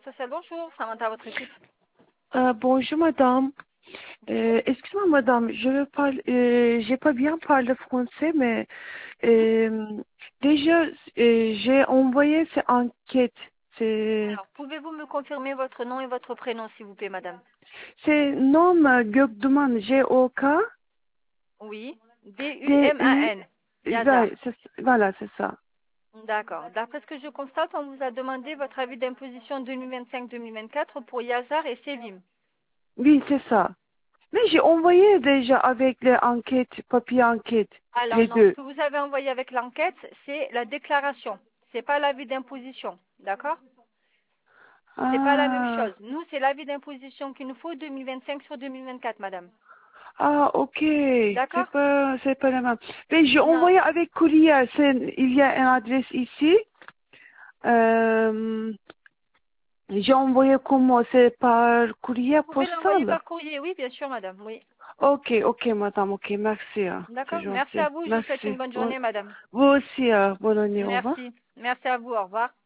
sociale, bonjour. Samantha à votre écoute. Bonjour madame. Bonjour. Excusez-moi madame, je parle, j'ai pas bien parlé français, mais déjà j'ai envoyé cette enquête. Alors, pouvez-vous me confirmer votre nom et votre prénom, s'il vous plaît, madame? C'est nom Gökduman, G-O-K, Oui. D-U, D-U-M-A-N. Yazar. voilà, c'est ça. D'accord. D'après ce que je constate, on vous a demandé votre avis d'imposition 2025-2024 pour Yazar et Sevim. Oui, c'est ça. Mais j'ai envoyé déjà avec les enquêtes, papier enquête, Alors les non, ce deux. que vous avez envoyé avec l'enquête, c'est la déclaration. C'est pas l'avis d'imposition. D'accord? C'est pas la même Ah. chose. Nous, c'est l'avis d'imposition qu'il nous faut 2025 sur 2024, madame. Ah, ok. D'accord? C'est pas la même. Mais j'ai Non. envoyé avec courrier. Il y a une adresse ici. Euh, j'ai envoyé comment? C'est par courrier Vous pouvez l'envoyer postal. par courrier, oui, bien sûr, madame, oui. Ok, ok, madame. Ok, merci. C'est D'accord. Merci gentil. à vous. Je vous souhaite Merci. une bonne Vous journée, madame. vous aussi, bonne année. Au revoir. Merci. Merci à vous. Au revoir.